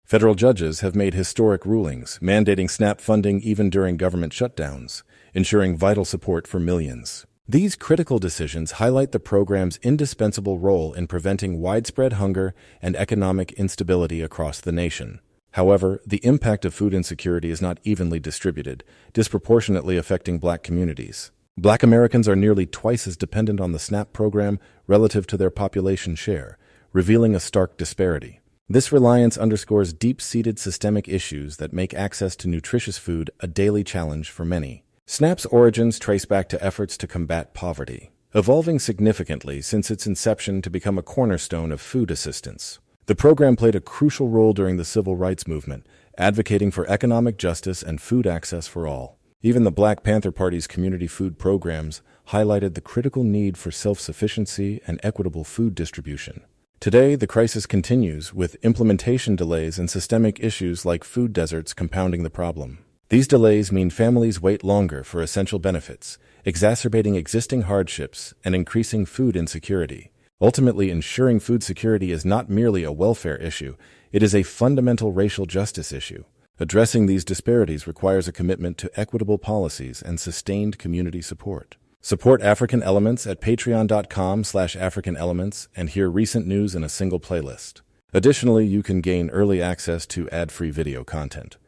Federal judges have made historic rulings, mandating SNAP funding even during government shutdowns, ensuring vital support for millions. These critical decisions highlight the program's indispensable role in preventing widespread hunger and economic instability across the nation. However, the impact of food insecurity is not evenly distributed, disproportionately affecting Black communities. Black Americans are nearly twice as dependent on the SNAP program relative to their population share, revealing a stark disparity. This reliance underscores deep-seated systemic issues that make access to nutritious food a daily challenge for many. SNAP's origins trace back to efforts to combat poverty, evolving significantly since its inception to become a cornerstone of food assistance. The program played a crucial role during the civil rights movement, advocating for economic justice and food access for all. Even the Black Panther Party's community food programs highlighted the critical need for self-sufficiency and equitable food distribution. Today, the crisis continues, with implementation delays and systemic issues like food deserts compounding the problem. These delays mean families wait longer for essential benefits, exacerbating existing hardships and increasing food insecurity. Ultimately, ensuring food security is not merely a welfare issue, it is a fundamental racial justice issue. Addressing these disparities requires a commitment to equitable policies and sustained community support. Support African Elements at patreon.com/African Elements and hear recent news in a single playlist. Additionally, you can gain early access to ad-free video content.